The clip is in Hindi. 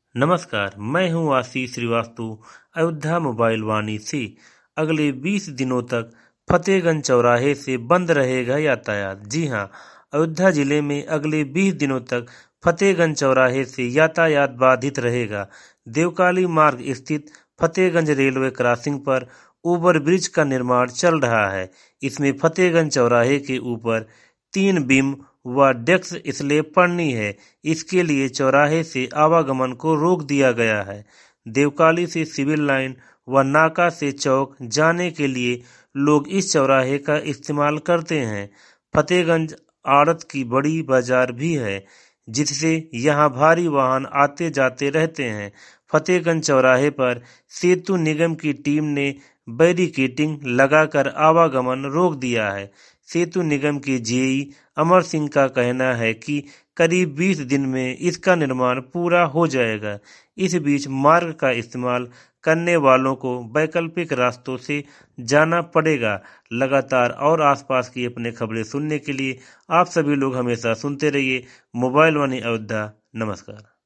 नमस्कार, मैं हूं आशीष श्रीवास्तव। अयोध्या मोबाइल वाणी से अगले 20 दिनों तक फतेहगंज चौराहे से बंद रहेगा यातायात। जी हां, अयोध्या जिले में अगले 20 दिनों तक फतेहगंज चौराहे से यातायात बाधित रहेगा। देवकाली मार्ग स्थित फतेहगंज रेलवे क्रॉसिंग पर ओवरब्रिज का निर्माण चल रहा है। इसमें फतेहगंज चौराहे के ऊपर 3 बीम व डेस्क स्लैब पड़नी है। इसके लिए चौराहे से आवागमन को रोक दिया गया है। देवकाली से सिविल लाइन व नाका से चौक जाने के लिए लोग इस चौराहे का इस्तेमाल करते हैं। फतेहगंज आड़त की बड़ी बाजार भी है, जिससे यहां भारी वाहन आते जाते रहते हैं। फतेहगंज चौराहे पर सेतु निगम की टीम ने बैरिकेडिंग लगाकर आवागमन रोक दिया है। सेतु निगम के जेई अमर सिंह का कहना है कि करीब 20 दिन में इसका निर्माण पूरा हो जाएगा। इस बीच मार्ग का इस्तेमाल करने वालों को वैकल्पिक रास्तों से जाना पड़ेगा। लगातार और आसपास की अपने खबरें सुनने के लिए आप सभी लोग हमेशा सुनते रहिए मोबाइल वाणी अयोध्या। नमस्कार।